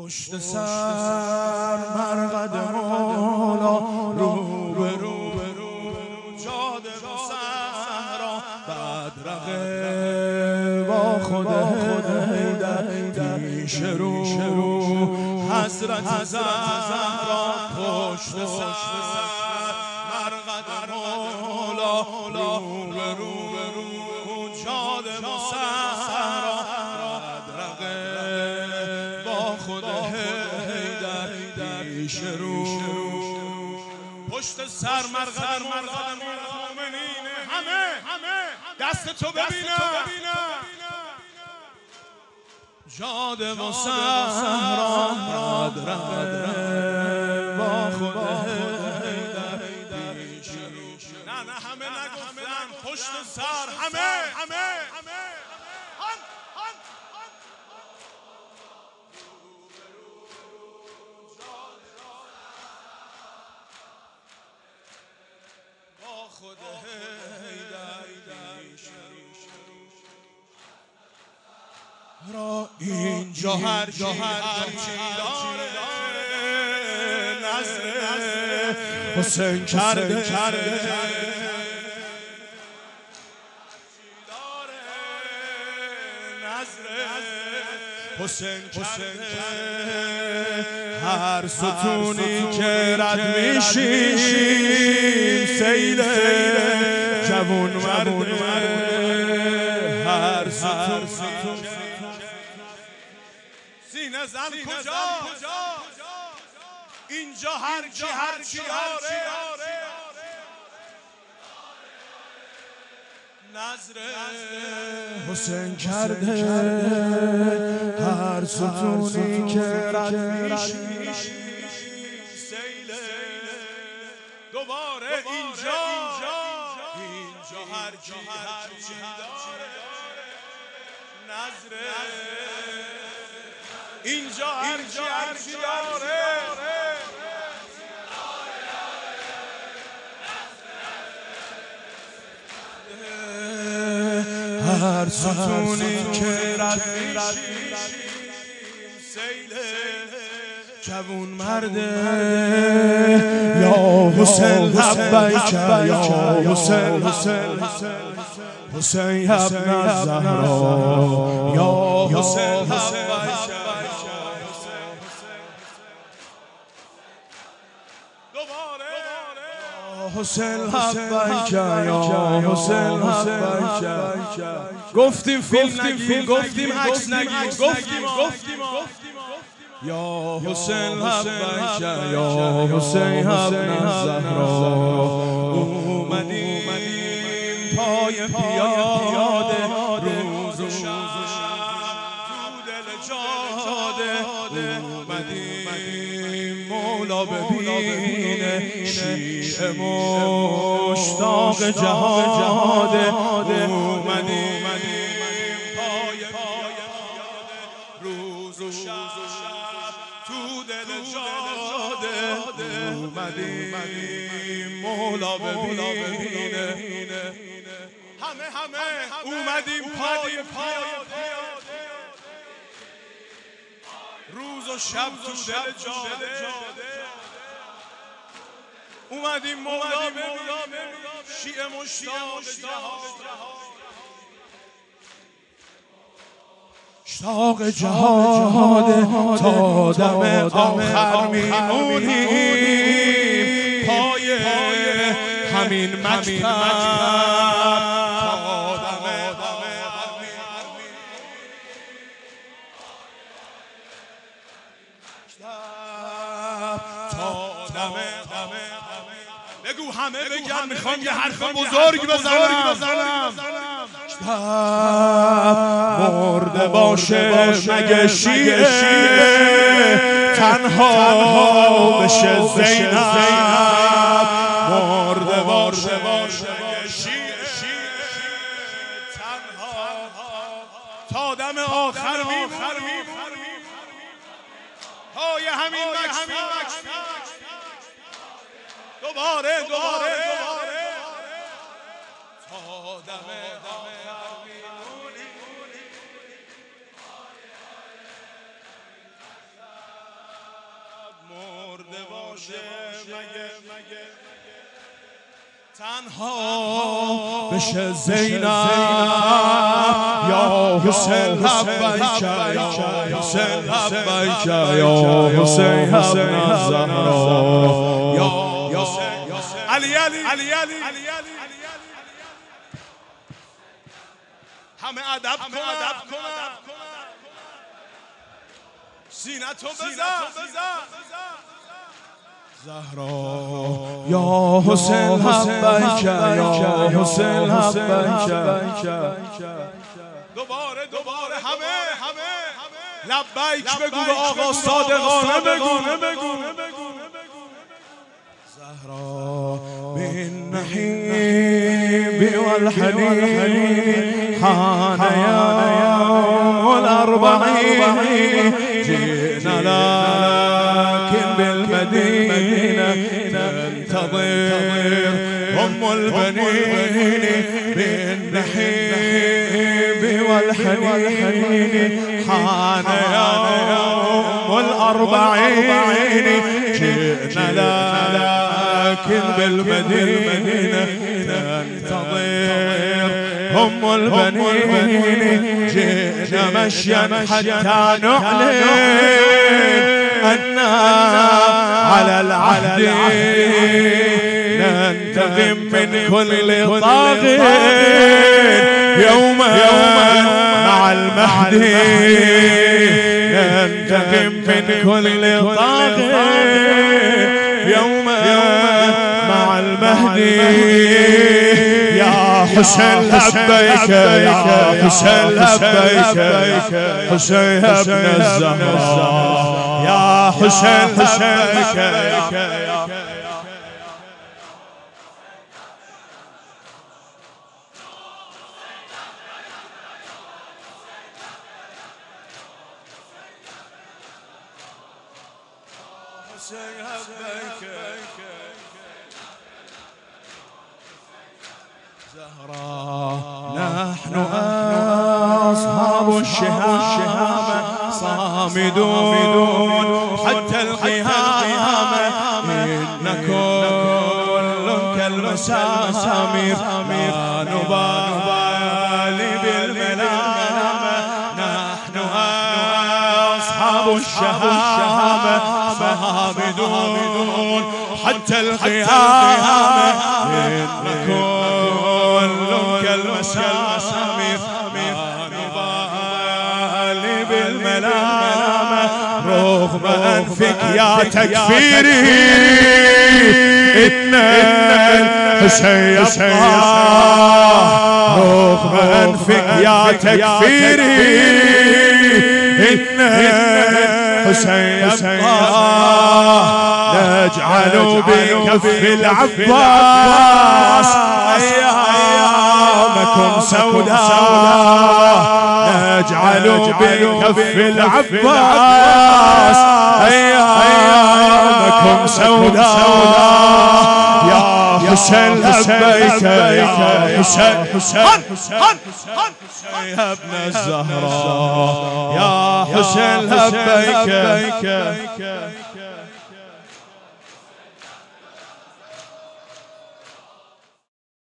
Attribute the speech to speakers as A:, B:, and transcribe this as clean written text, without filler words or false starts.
A: پشت سر مرقد مولا رو به رو جاده و صحرا بدرقه با خود حیدر پیش رو حضرت زهرا پشت سر مرقد مولا رو به رو جاده و صحرا بدرقه با خود حیدر پیش رو پشت سر مرقد مومنین همه دست تو ببینم جاده و صحرا بدرقه با خود حیدر پیش رو نه همه نگفتن پشت سر همه خود حیدر را اینجا هر چی داره نظر حسین کرده حسین هر ستونی که رد میشیم سیل جوون مرده هر ستون سینه زن کجا اینجا هر چی داره نظر حسین کرده هر ستونی که رد میشیم سیل دوباره اینجا هر چی داره نظر اینجا هر چی داره هر ستونی که رد میشیم سیل جوون مرده یا حسین لبیک یا حسین ابن زهرا یا حسین لبیک حسین لبیک یا حسین لبیک گفتیم فیلم نگیر گفتیم عکس نگیر گفتیم یا حسین لبیک یا حسین ابن زهرا اومدیم پای پیاده روز و شب تو دل جاده اومدیم مولا ببینه شیعه مشتاق جهاده اومدیم پای پیاده روز و شب تو دل جاده اومدیم مولا ببینه همه اومدیم پای پیاده روز و شب تو دل جاده اومدیم مولا ببینیم شیعه مشتاق جهاده تا دم آخر میمونیم پای همین مکتب بگو همه بگن میخوام یه حرف بزرگ بزنم مرده باشه مگه شیعه تنها بشه زینب مرده باشه مگه شیعه تنها تا دم آخر میمونیم پای همین مکتب دوباره تا دم تنها بشه زینب یا حسین لبیک یا حسین لبیک یا حسین ابن الزهرا یا علی همه ادب کنن سینتو بزن زهرا یا حسین لبیک یا حسین لبیک دوباره همه لبیک بگو به آقا صادقانه بگو زهرا بالنحیب والحنین حان یوم الاربعین جئنا لكن بالمدینه تنتظر ام البنین بالنحیب والحنین حان يوم الأربعين جئنا لكن بالمدينة ننتظر أم البنين جئنا مشيا حتى نعلن أننا على العهد ننتقم من كل طاغية يوما مع المهدي ننتقم من كل طاغية يوما مع المهدي يا حسين لبيك يا حسين لبيك حسين ابن الزهراء يا حسين لبيك نحن أصحاب الشهامة صامدون حتى القيامة إن كل كالمسامير ما نبالي بالملامة نحن أصحاب الشهامة صامدون حتى القيامة إن كل كالمسامير ما نبالي بالملامة رغم أنفك يا تكفيري إن الحسين رغم أنفك يا تكفيري إن الحسين نجعل بكف العباس أيامكم سوداء نجعل بكف العباس أيامكم سوداء يا حسين لبيك يا حسين يا ابن الزهراء يا حسين لبيك